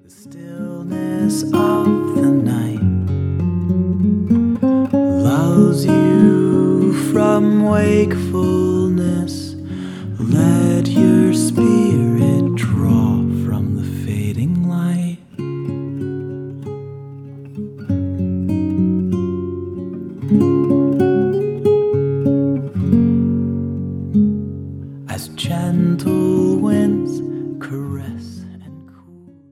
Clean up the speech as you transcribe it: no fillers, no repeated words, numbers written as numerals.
The stillness of the night lulls you from wakefulness. Let